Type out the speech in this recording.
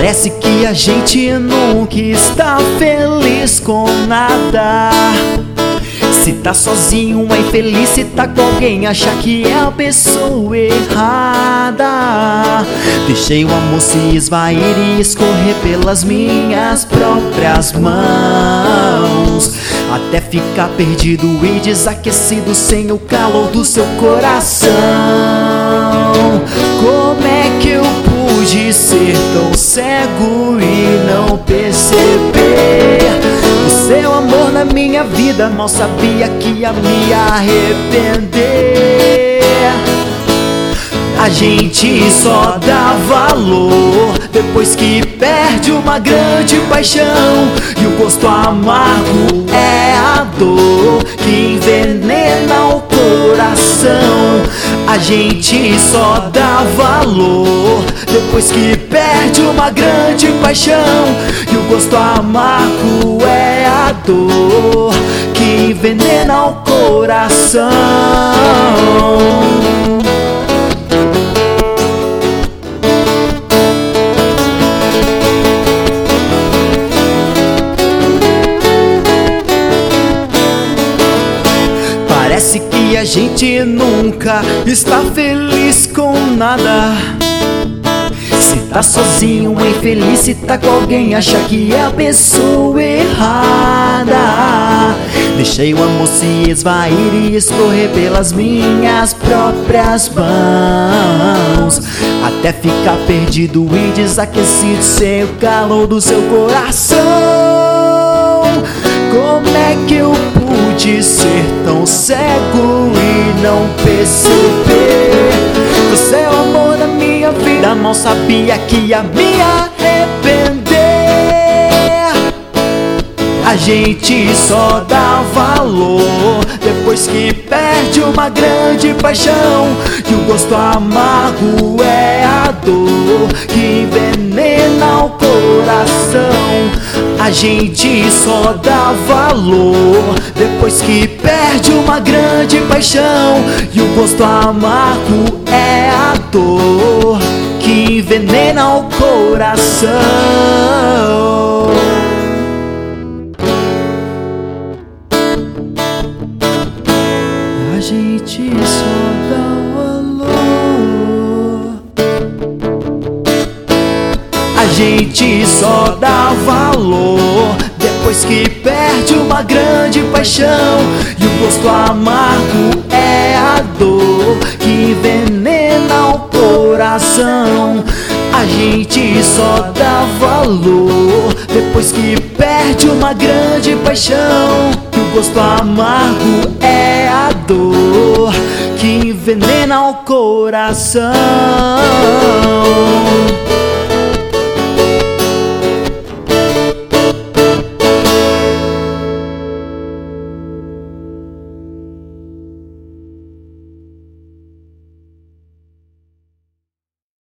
Parece que a gente nunca está feliz com nada. Se tá sozinho é infeliz, se tá com alguém acha que é a pessoa errada. Deixei o amor se esvair e escorrer pelas minhas próprias mãos, até ficar perdido e desaquecido sem o calor do seu coração. Como é que eu pude ser tão cego e não perceber o seu amor na minha vida? Mal sabia que ia me arrepender. A gente só dá valor depois que perde uma grande paixão, e o gosto amargo é a dor que envenena o coração. A gente só dá valor depois que perde uma grande paixão, e o gosto amargo é a dor que envenena o coração. Parece que a gente nunca está feliz com nada. Se tá sozinho é infeliz, se tá com alguém acha que é a pessoa errada. Deixei o amor se esvair e escorrer pelas minhas próprias mãos, até ficar perdido e desaquecido sem o calor do seu coração. Como é que eu pude ser tão cego e não perceber o seu amor na minha vida? Mal sabia que ia me arrepender. A gente só dá valor depois que perde uma grande paixão, e o gosto amargo é a dor que envenena o coração. A gente só dá valor depois que perde uma grande paixão, e o gosto amargo é a dor que envenena o coração. A gente só dá valor, a gente só dá valor depois que perde uma grande paixão, e o gosto amargo é a dor que envenena o coração. A gente só dá valor depois que perde uma grande paixão, e o gosto amargo é a dor que envenena o coração.